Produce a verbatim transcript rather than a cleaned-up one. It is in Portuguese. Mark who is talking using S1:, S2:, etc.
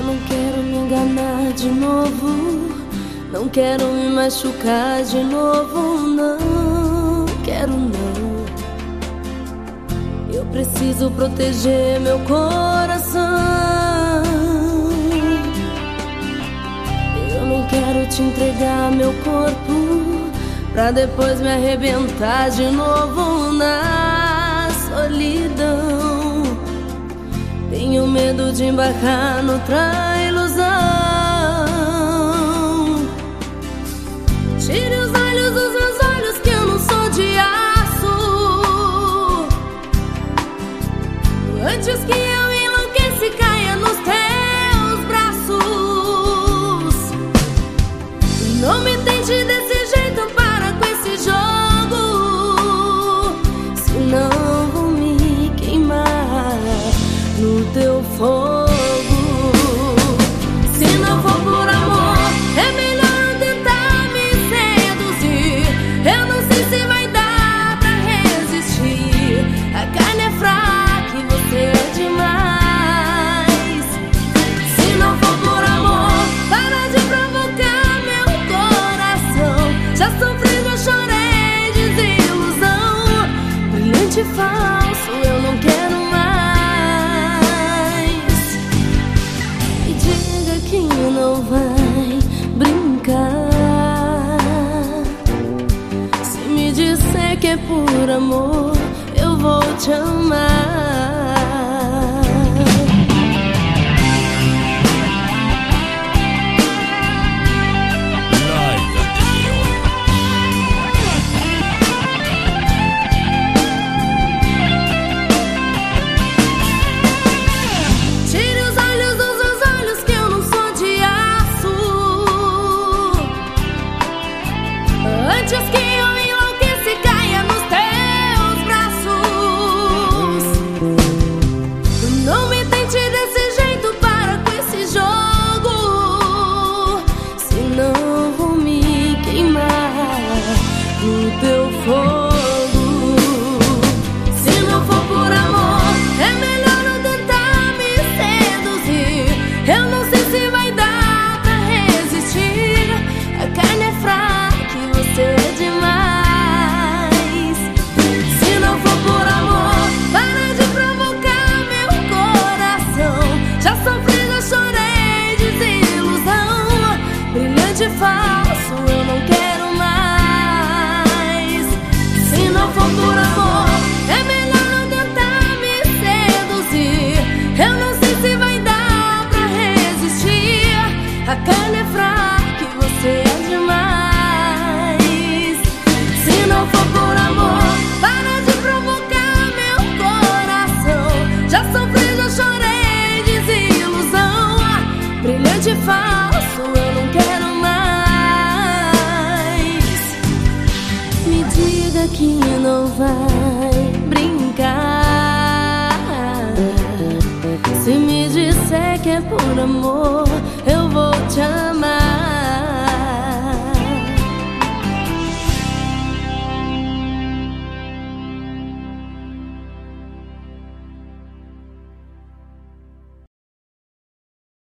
S1: não quero me enganar de novo, não quero me machucar de novo, não quero não. Eu preciso proteger meu coração. Eu não quero te entregar meu corpo pra depois me arrebentar de novo na solidão. Tenho medo de embarcar noutra ilusão. Tire os olhos dos meus olhos, que eu não sou de aço. Antes que eu enlouqueça e caia nos teus braços. Não me tente desse jeito, para com esse jogo, senão vou me queimar no teu fogo. Se não for por amor, é melhor tentar me seduzir. Eu não sei se vai dar pra resistir. A carne é fraca e você é demais. Se não for por amor, para de provocar meu coração. Já sofri, já chorei, desilusão. Brilhante e falso, eu não quero mais. Me diga que não vai brincar. Se me disser que é por amor, eu vou te amar. Tire os olhos dos meus olhos, que eu não sou de aço. Antes que eu enlouqueça e caia nos teus braços. Não me tente desse jeito, para com esse jogo, senão vou me queimar no teu fogo. Se não for por amor, é melhor não tentar me seduzir. Eu não sei se vai dar pra resistir. A carne é fraca e você é demais. Se não for por amor, para de provocar meu coração. Já sofri, já chorei, desilusão. Brilhante e falso, eu não quero mais. Se não for por amor, é melhor não tentar me seduzir. Eu não sei se vai dar pra resistir. A carne é fraca e você é demais. Se não for por amor, para de provocar meu coração. Já sofri, já chorei, desilusão. Brilhante e falso, eu não quero mais. Me diga que não vai brincar. Se me disser que é por amor, eu vou te amar.